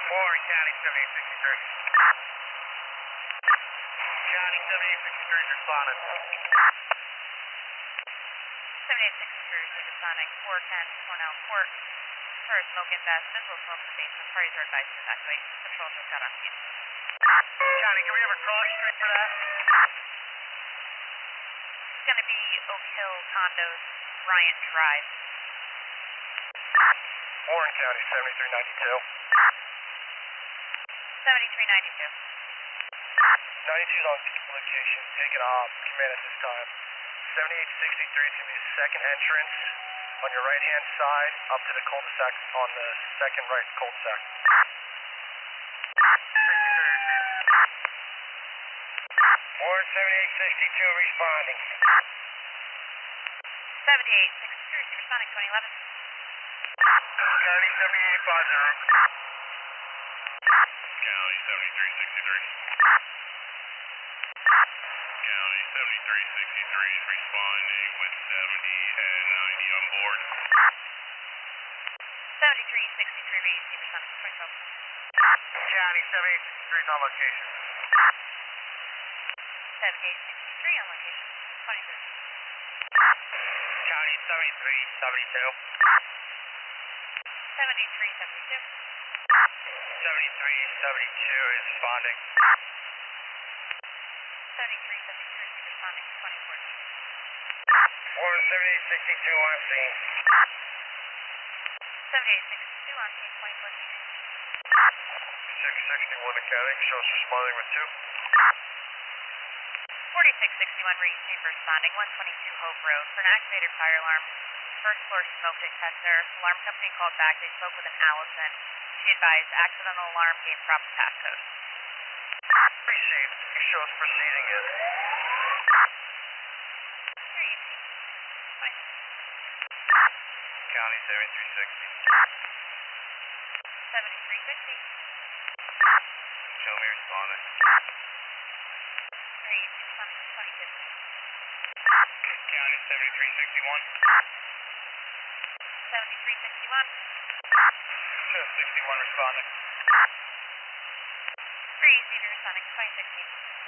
Warren County 7863. County 7863 is responding. 7863 received responding 410 Cornell Court. For a smoke infest, visible smoke in the basement. Parties are advised to evacuate. Patrol just got on scene. County, can we have a cross street for that? It's going to be Oak Hill Condos, Bryant Drive. Warren County 7392. 7392. 92's on location. Take it off. Command at this time. 7863 is going to be the second entrance on your right-hand side up to the cul-de-sac on the second right cul-de-sac. 63 Warren 7862 responding. 7863 received responding 2011. County 7850. County 7363. County 7363 is responding with 70 and 90 on board. 7363 received responding 2012. County 7863 is on location. 7863 on location 2013. County 7372. 7372. 7372 is responding. 7372 received responding 2014. Warren 7862 on scene. 7862 on scene 2014. 661 to county, shows responding with 2. 4661 received responding 122 Hope Road for an activated fire alarm. First floor smoke detector. Alarm company called back. They spoke with an Allison. She advised accidental alarm gave proper passcode. Received. Shows proceeding is. Very easy. Fine. County 7360. 7360. Show me responding. Very easy. Responding 2015. County 7361. 7361. Show 61 responding. Very easy. Responding 2016.